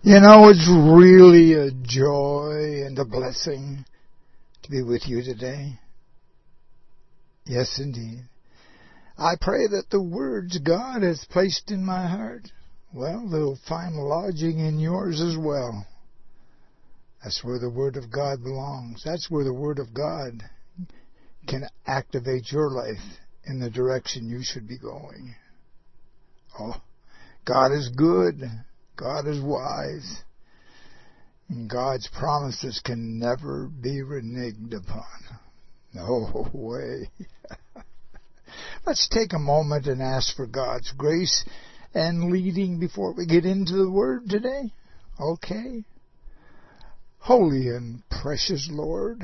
You know, it's really a joy and a blessing to be with you today. Yes, indeed. I pray that the words God has placed in my heart, well, they'll find lodging in yours as well. That's where the Word of God belongs. That's where the Word of God can activate your life in the direction you should be going. Oh, God is good. God is wise. And God's promises can never be reneged upon. No way. Let's take a moment and ask for God's grace and leading before we get into the Word today. Okay? Holy and precious Lord,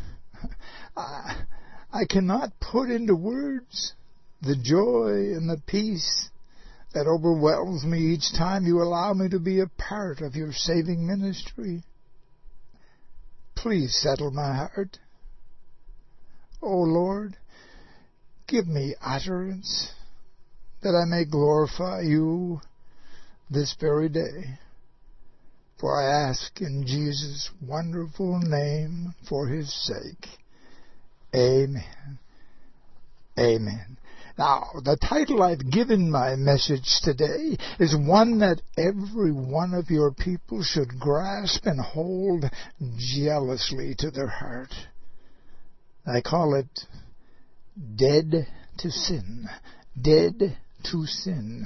I cannot put into words the joy and the peace that overwhelms me each time you allow me to be a part of your saving ministry. Please settle my heart. Oh Lord, give me utterance that I may glorify you this very day. For I ask in Jesus' wonderful name for his sake. Amen. Amen. Now, the title I've given my message today is one that every one of your people should grasp and hold jealously to their heart. I call it Dead to Sin. Dead to Sin.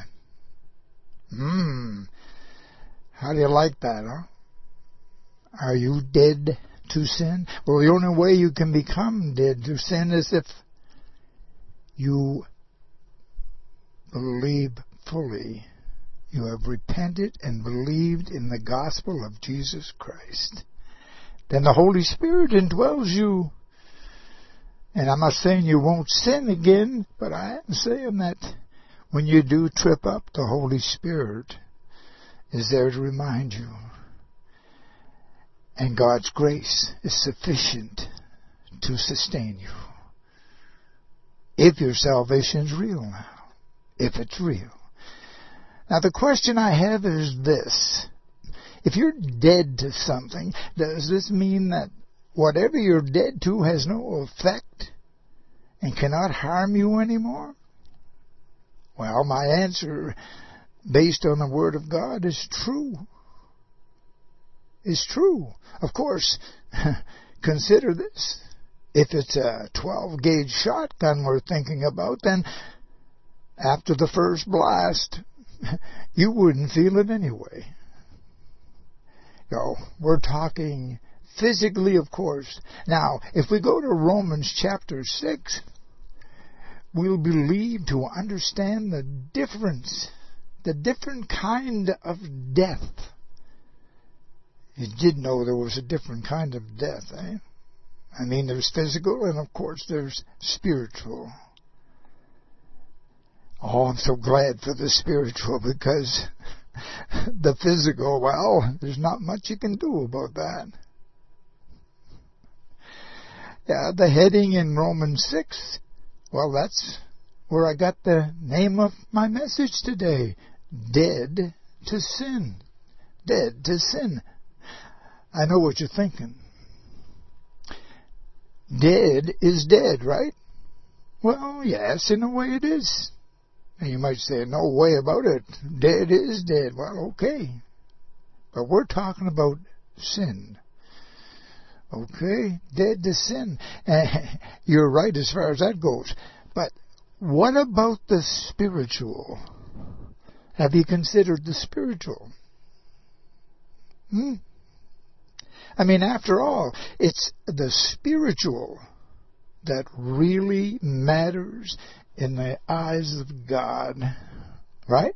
How do you like that, huh? Are you dead to sin? Well, the only way you can become dead to sin is if you believe fully. You have repented and believed in the gospel of Jesus Christ. Then the Holy Spirit indwells you. And I'm not saying you won't sin again, but I am saying that when you do trip up, the Holy Spirit is there to remind you. And God's grace is sufficient to sustain you. If your salvation's real now. If it's real. Now the question I have is this. If you're dead to something, does this mean that whatever you're dead to has no effect and cannot harm you anymore? Well, my answer, based on the Word of God, is true. Is true. Of course, consider this. If it's a 12-gauge shotgun we're thinking about, then after the first blast, you wouldn't feel it anyway. No, we're talking physically, of course. Now, if we go to Romans chapter 6, we'll believe to understand the difference, the different kind of death. You did know there was a different kind of death, eh? I mean, there's physical and, of course, there's spiritual. Oh, I'm so glad for the spiritual because the physical, well, there's not much you can do about that. Yeah, the heading in Romans 6, well, that's where I got the name of my message today. Dead to sin. Dead to sin. I know what you're thinking. Dead is dead, right? Well, yes, in a way it is. And you might say, no way about it. Dead is dead. Well, okay. But we're talking about sin. Okay? Dead to sin. You're right as far as that goes. But what about the spiritual? Have you considered the spiritual? I mean, after all, it's the spiritual that really matters in the eyes of God. Right?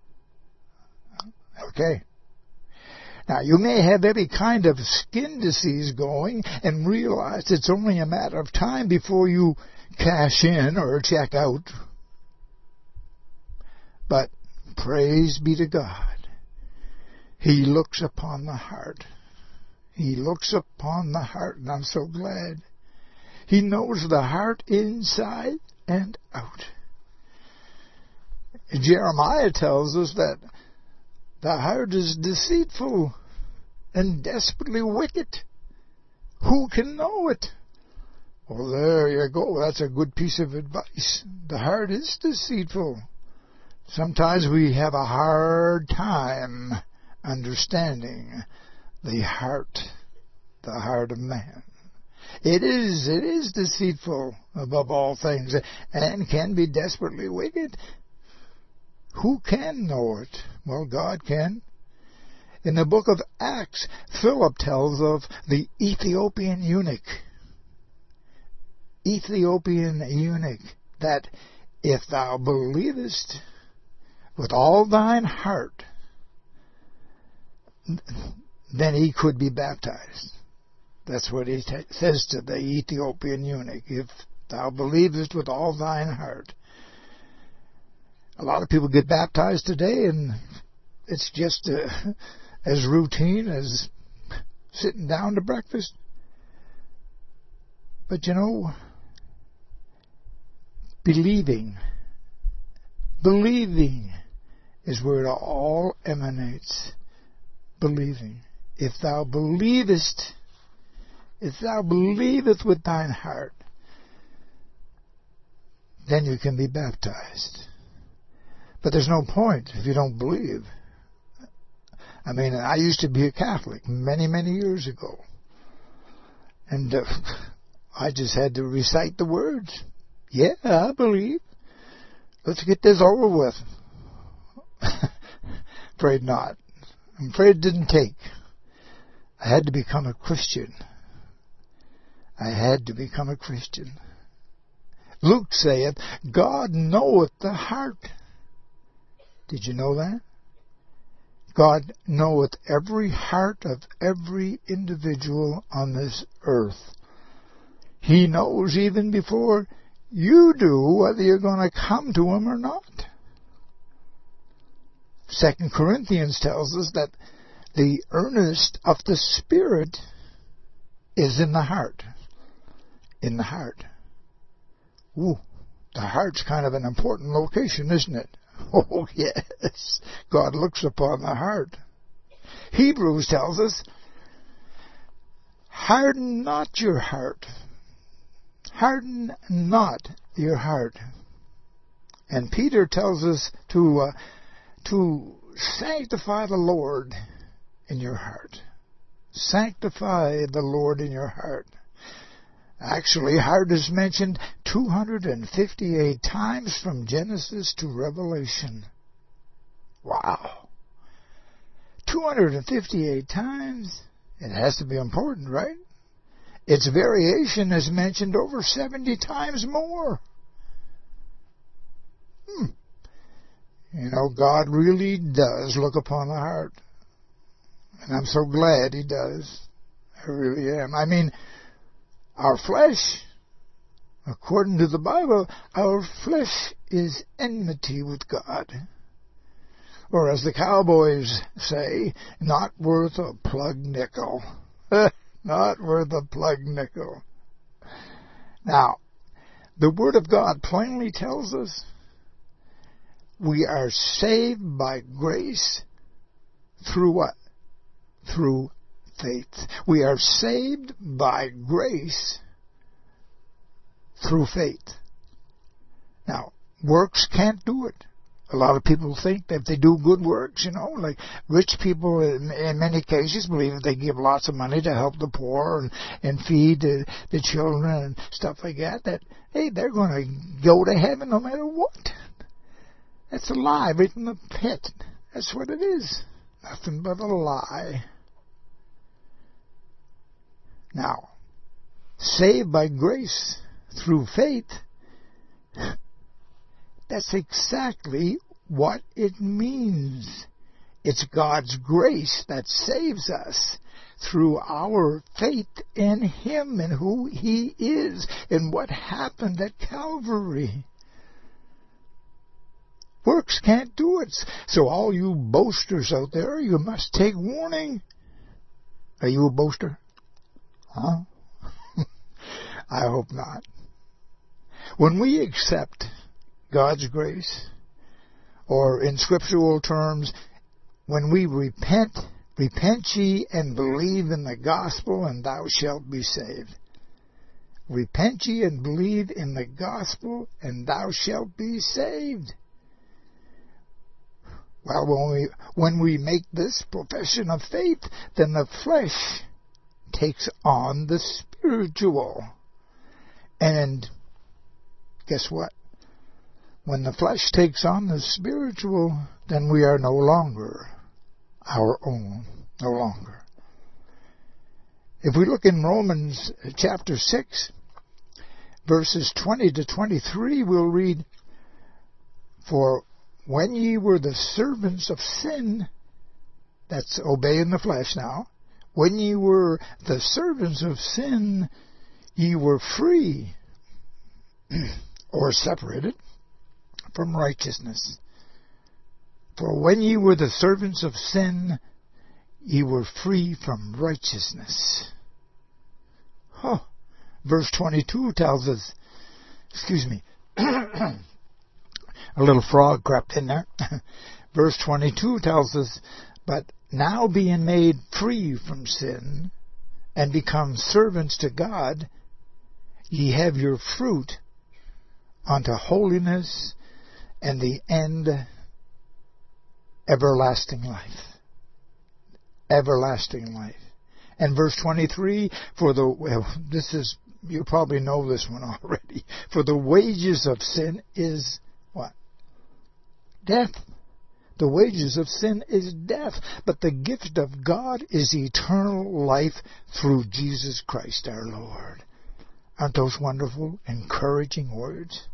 Okay. Now, you may have every kind of skin disease going and realize it's only a matter of time before you cash in or check out. But praise be to God. He looks upon the heart. He looks upon the heart, and I'm so glad. He knows the heart inside and out. Jeremiah tells us that The heart is deceitful and desperately wicked. Who can know it? Well, there you go. That's a good piece of advice. The heart is deceitful. Sometimes we have a hard time understanding the heart of man. It is deceitful above all things and can be desperately wicked. Who can know it? Well, God can. In the book of Acts, Philip tells of the Ethiopian eunuch. That if thou believest with all thine heart, then he could be baptized. That's what he says to the Ethiopian eunuch. If thou believest with all thine heart. A lot of people get baptized today, and it's just as routine as sitting down to breakfast. But you know, believing is where it all emanates. Believing. If thou believest with thine heart, then you can be baptized. But there's no point if you don't believe. I mean, I used to be a Catholic many, many years ago. And I just had to recite the words. Yeah, I believe. Let's get this over with. Afraid not. I'm afraid it didn't take. I had to become a Christian. Luke saith, God knoweth the heart. Did you know that? God knoweth every heart of every individual on this earth. He knows even before you do whether you're going to come to Him or not. 2 Corinthians tells us that the earnest of the Spirit is in the heart. In the heart. Ooh, the heart's kind of an important location, isn't it? Oh, yes. God looks upon the heart. Hebrews tells us, harden not your heart. Harden not your heart. And Peter tells us to sanctify the Lord in your heart. Sanctify the Lord in your heart. Actually, heart is mentioned 258 times from Genesis to Revelation. Wow. 258 times? It has to be important, right? Its variation is mentioned over 70 times more. You know, God really does look upon the heart. And I'm so glad He does. I really am. I mean, our flesh, according to the Bible, our flesh is enmity with God. Or as the cowboys say, not worth a plug nickel. Not worth a plug nickel. Now, the Word of God plainly tells us we are saved by grace through what? Through faith. We are saved by grace through faith. Now, works can't do it. A lot of people think that if they do good works, you know, like rich people in many cases believe that they give lots of money to help the poor and feed the children and stuff like that, hey, they're going to go to heaven no matter what. That's a lie right in the pit. That's what it is. Nothing but a lie. Now, saved by grace through faith, that's exactly what it means. It's God's grace that saves us through our faith in Him and who He is and what happened at Calvary. Works can't do it. So all you boasters out there, you must take warning. Are you a boaster? Huh? I hope not. When we accept God's grace, or in scriptural terms, when we repent ye and believe in the gospel, and thou shalt be saved. Repent ye and believe in the gospel, and thou shalt be saved. Well, when we make this profession of faith, then the flesh takes on the spiritual. And guess what? When the flesh takes on the spiritual, then we are no longer our own. No longer. If we look in Romans chapter 6, verses 20 to 23, we'll read, For when ye were the servants of sin, that's obeying the flesh now, when ye were the servants of sin, ye were free, or separated, from righteousness. For when ye were the servants of sin, ye were free from righteousness. Oh, verse 22 tells us, a little frog crept in there. Verse 22 tells us, But now being made free from sin, and become servants to God, ye have your fruit unto holiness, and the end everlasting life. Everlasting life. And verse 23, you probably know this one already. For the wages of sin is what? Death. The wages of sin is death. But the gift of God is eternal life through Jesus Christ our Lord. Aren't those wonderful, encouraging words?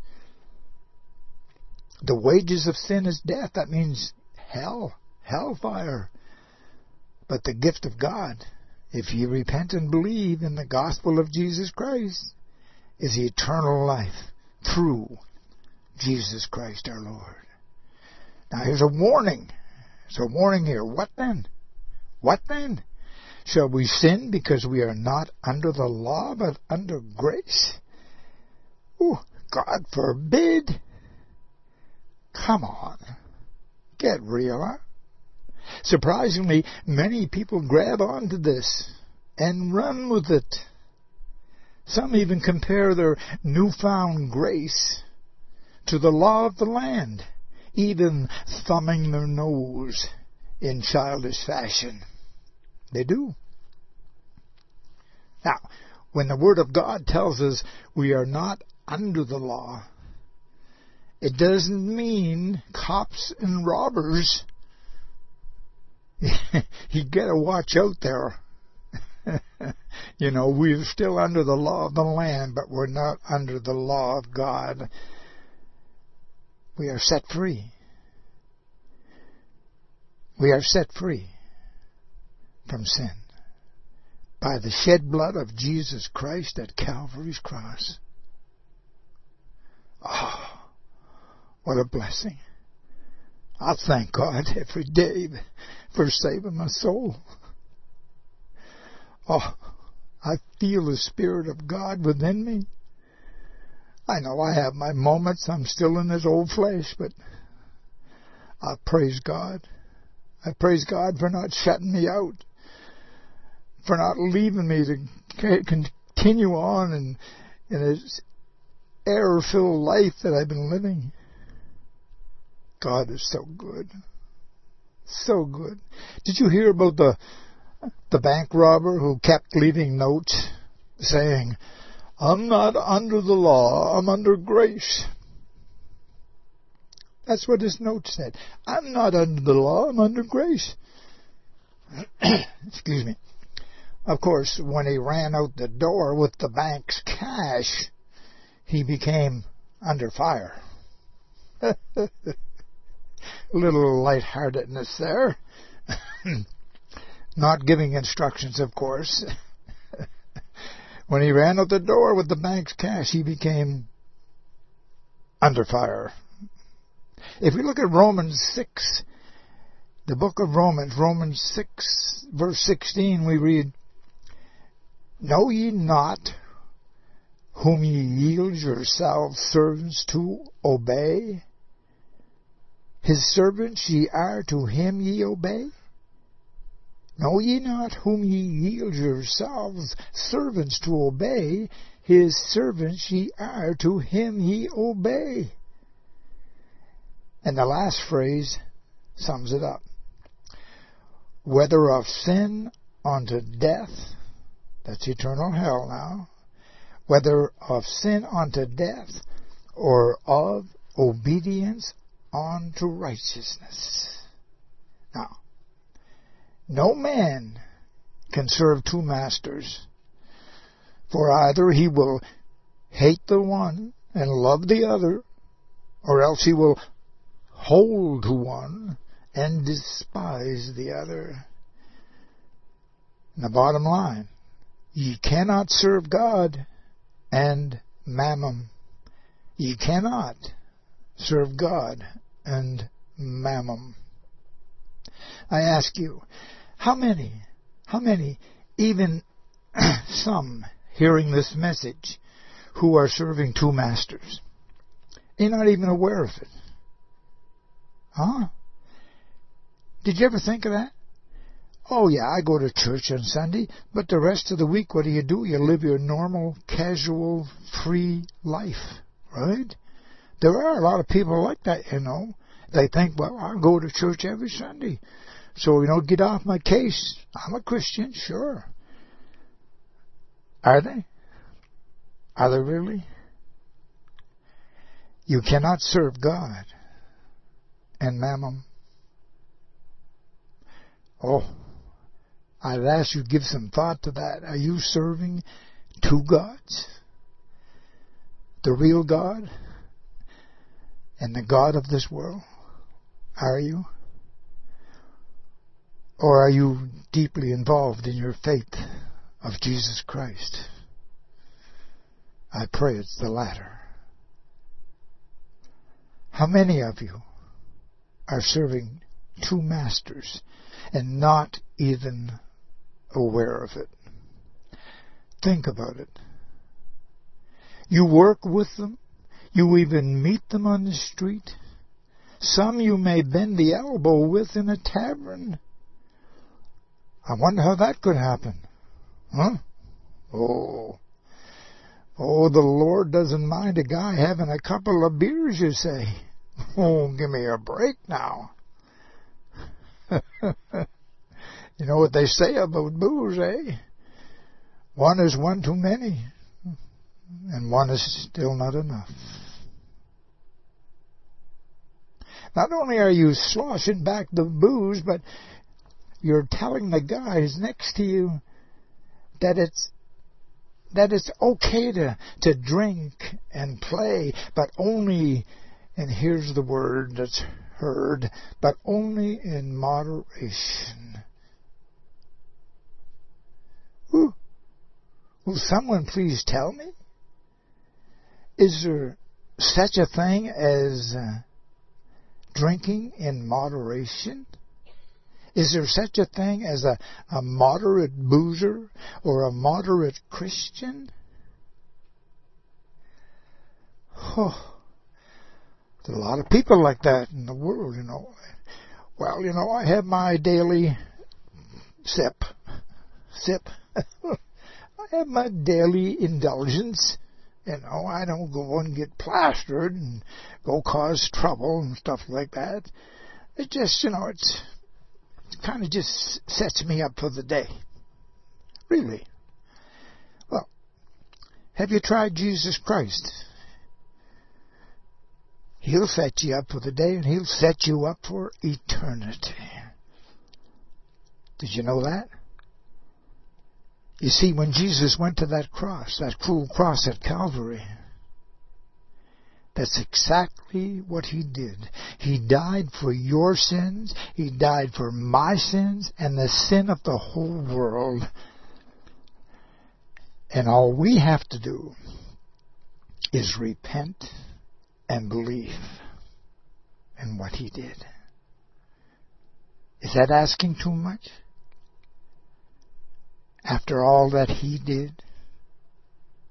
The wages of sin is death. That means hell, hellfire. But the gift of God, if ye repent and believe in the gospel of Jesus Christ, is eternal life through Jesus Christ our Lord. Now here's a warning. There's a warning here. What then? What then? Shall we sin because we are not under the law but under grace? Oh, God forbid. Come on. Get real, huh? Surprisingly, many people grab onto this and run with it. Some even compare their newfound grace to the law of the land, even thumbing their nose in childish fashion. They do. Now, when the Word of God tells us we are not under the law, it doesn't mean cops and robbers. You gotta watch out there. We're still under the law of the land, but we're not under the law of God. We are set free. We are set free from sin by the shed blood of Jesus Christ at Calvary's cross. Oh, what a blessing. I thank God every day for saving my soul. Oh, I feel the Spirit of God within me. I know I have my moments. I'm still in this old flesh, but I praise God. I praise God for not shutting me out, for not leaving me to continue on in this error-filled life that I've been living. God is so good. So good. Did you hear about the bank robber who kept leaving notes saying, I'm not under the law, I'm under grace? That's what his note said. I'm not under the law, I'm under grace. Excuse me. Of course, when he ran out the door with the bank's cash, he became under fire. Little lightheartedness there. Not giving instructions, of course. When he ran out the door with the bank's cash, he became under fire. If we look at Romans 6, the book of Romans 6, verse 16, we read, Know ye not whom ye yield yourselves servants to obey? His servants ye are, to him ye obey? Know ye not whom ye yield yourselves servants to obey? His servants ye are, to him ye obey. And the last phrase sums it up. Whether of sin unto death, that's eternal hell now, whether of sin unto death, or of obedience unto righteousness. Now, no man can serve two masters, for either he will hate the one and love the other, or else he will hold to one and despise the other. And the bottom line, ye cannot serve God and mammon. Ye cannot serve God and mammon. I ask you, how many, even some hearing this message, who are serving two masters? They're not even aware of it. Huh? Did you ever think of that? Oh yeah, I go to church on Sunday, but the rest of the week, what do? You live your normal, casual, free life, right? There are a lot of people like that, you know. They think, well, I go to church every Sunday, so, get off my case. I'm a Christian, sure. Are they? Are they really? You cannot serve God and mammon. Oh, I'd ask you to give some thought to that. Are you serving two gods? The real God and the God of this world? Are you? Or are you deeply involved in your faith of Jesus Christ? I pray it's the latter. How many of you are serving two masters and not even aware of it? Think about it. You work with them. You even meet them on the street. Some you may bend the elbow with in a tavern. I wonder how that could happen. Huh? Oh, the Lord doesn't mind a guy having a couple of beers, you say. Oh, give me a break now. You know what they say about booze, eh? One is one too many, and one is still not enough. Not only are you sloshing back the booze, but you're telling the guys next to you that it's okay to drink and play, but only, and here's the word that's heard, but only in moderation. Ooh. Will someone please tell me? Is there such a thing as drinking in moderation? Is there such a thing as a moderate boozer or a moderate Christian? Oh, there's a lot of people like that in the world, Well, I have my daily sip. I have my daily indulgence. I don't go and get plastered and go cause trouble and stuff like that. It just, it kind of just sets me up for the day. Really. Well, have you tried Jesus Christ? He'll set you up for the day, and He'll set you up for eternity. Did you know that? You see, when Jesus went to that cross, that cruel cross at Calvary, that's exactly what He did. He died for your sins. He died for my sins and the sin of the whole world. And all we have to do is repent and believe in what He did. Is that asking too much? After all that He did?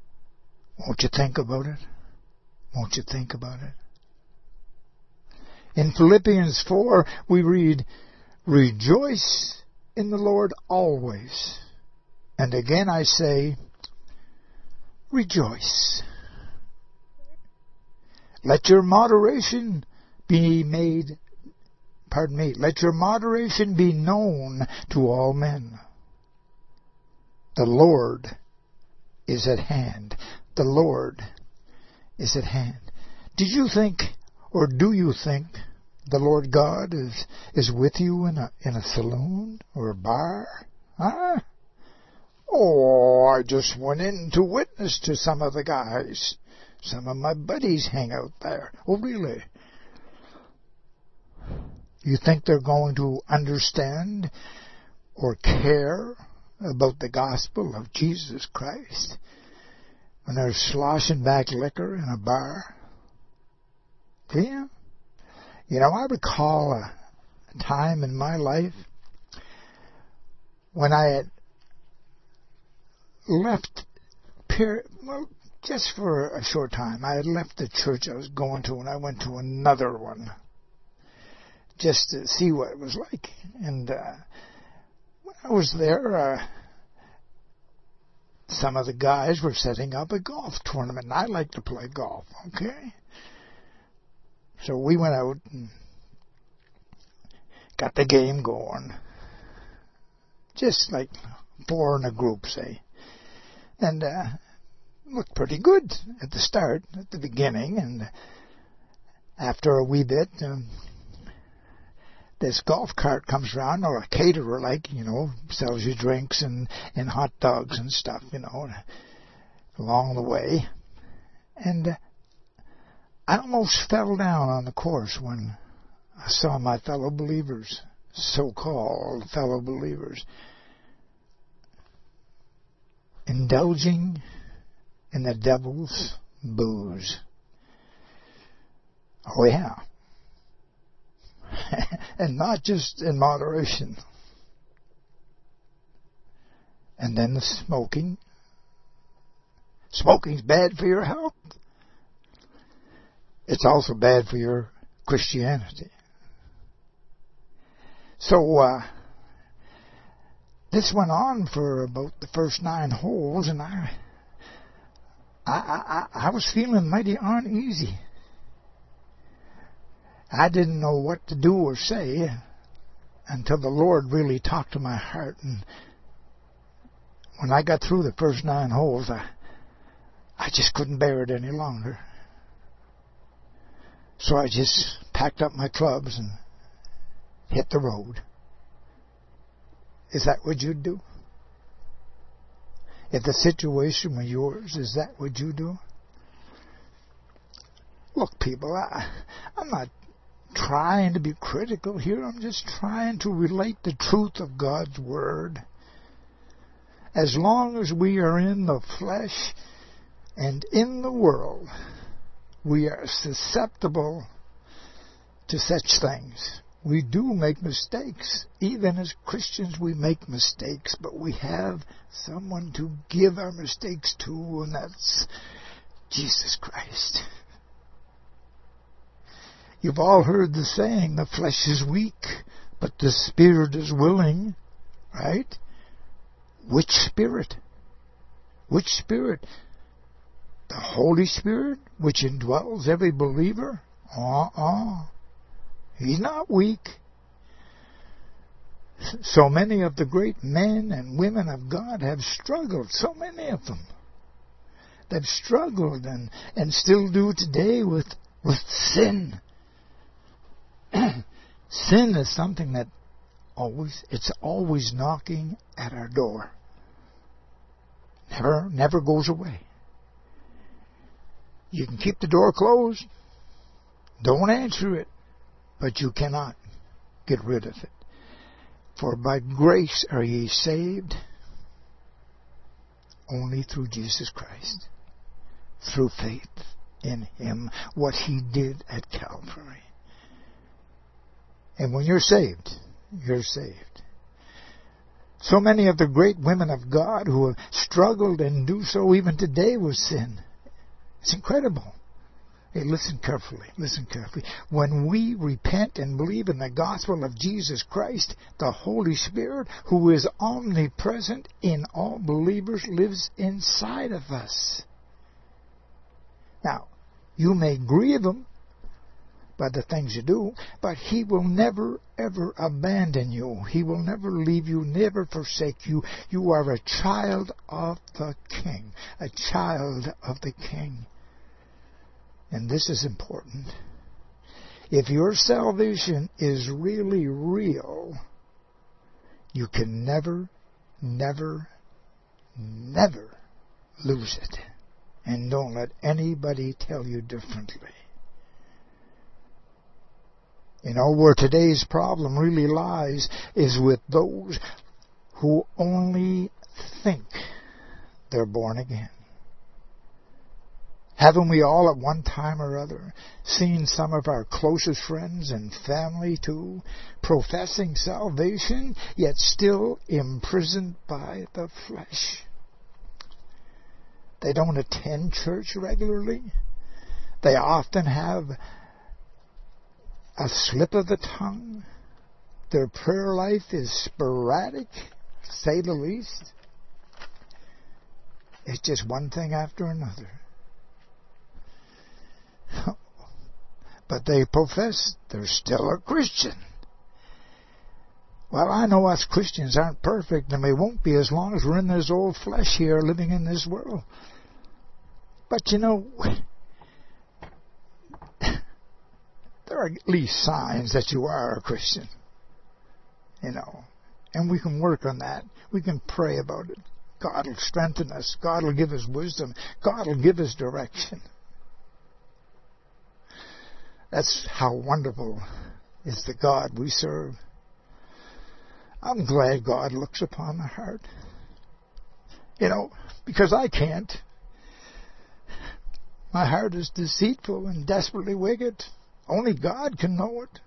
Won't you think about it? Won't you think about it? In Philippians 4, we read, "Rejoice in the Lord always. And again I say, rejoice. Let your moderation be known to all men. The Lord is at hand." The Lord is at hand. Did you think, or do you think, the Lord God is with you in a saloon or a bar? Huh? Oh, I just went in to witness to some of the guys. Some of my buddies hang out there. Oh, really? You think they're going to understand or care about the gospel of Jesus Christ when they're sloshing back liquor in a bar? Yeah. You know, I recall a time in my life when I had left, just for a short time. I had left the church I was going to, and I went to another one just to see what it was like. And when I was there, some of the guys were setting up a golf tournament, and I like to play golf, okay? So we went out and got the game going. Just like 4 in a group, say. And looked pretty good at the start, at the beginning. And after a wee bit, this golf cart comes around, or a caterer, like, you know, sells you drinks and hot dogs and stuff, you know, along the way. And I almost fell down on the course when I saw my fellow believers, so-called fellow believers, indulging in the devil's booze. Oh, yeah. And not just in moderation. And then the smoking. Smoking's bad for your health. It's also bad for your Christianity. So, this went on for about the first 9 holes, and I was feeling mighty uneasy. I didn't know what to do or say until the Lord really talked to my heart. And when I got through the first 9 holes, I just couldn't bear it any longer. So I just packed up my clubs and hit the road. Is that what you'd do? If the situation were yours, is that what you do? Look, people, I'm not trying to be critical here. I'm just trying to relate the truth of God's Word. As long as we are in the flesh and in the world, we are susceptible to such things. We do make mistakes. Even as Christians, we make mistakes, but we have someone to give our mistakes to, and that's Jesus Christ. You've all heard the saying, the flesh is weak, but the Spirit is willing, right? Which Spirit? Which Spirit? The Holy Spirit, which indwells every believer? He's not weak. So many of the great men and women of God have struggled, so many of them. They've struggled and still do today with sin. Sin is something that it's always knocking at our door. Never goes away. You can keep the door closed. Don't answer it. But you cannot get rid of it. For by grace are ye saved only through Jesus Christ. Through faith in Him. What He did at Calvary. And when you're saved, you're saved. So many of the great women of God who have struggled and do so even today with sin. It's incredible. Hey, listen carefully. Listen carefully. When we repent and believe in the gospel of Jesus Christ, the Holy Spirit, who is omnipresent in all believers, lives inside of us. Now, you may grieve Him by the things you do, but He will never, ever abandon you. He will never leave you, never forsake you. You are a child of the King. A child of the King. And this is important. If your salvation is really real, you can never, never, never lose it. And don't let anybody tell you differently. You know, where today's problem really lies is with those who only think they're born again. Haven't we all at one time or other seen some of our closest friends and family too, professing salvation, yet still imprisoned by the flesh? They don't attend church regularly. They often have a slip of the tongue. Their prayer life is sporadic, to say the least. It's just one thing after another. But they profess they're still a Christian. Well, I know us Christians aren't perfect, and we won't be as long as we're in this old flesh here living in this world. But you know, there are at least signs that you are a Christian. You know, and we can work on that. We can pray about it. God will strengthen us. God will give us wisdom. God will give us direction. That's how wonderful is the God we serve. I'm glad God looks upon the heart. You know, because I can't. My heart is deceitful and desperately wicked. Only God can know it.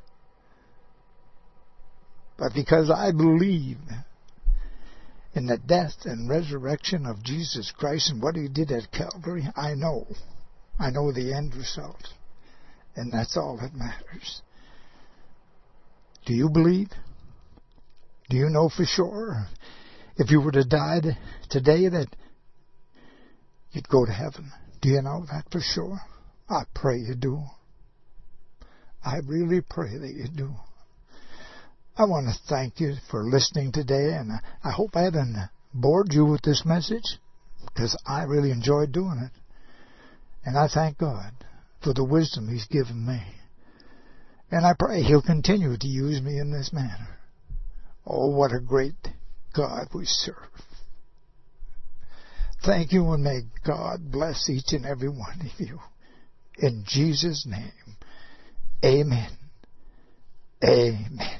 But because I believe in the death and resurrection of Jesus Christ and what He did at Calvary, I know the end result. And that's all that matters. Do you believe? Do you know for sure? If you were to die today that you'd go to heaven. Do you know that for sure? I pray you do. I really pray that you do. I want to thank you for listening today, and I hope I haven't bored you with this message, because I really enjoyed doing it. And I thank God for the wisdom He's given me. And I pray He'll continue to use me in this manner. Oh, what a great God we serve. Thank you, and may God bless each and every one of you. In Jesus' name, amen. Amen.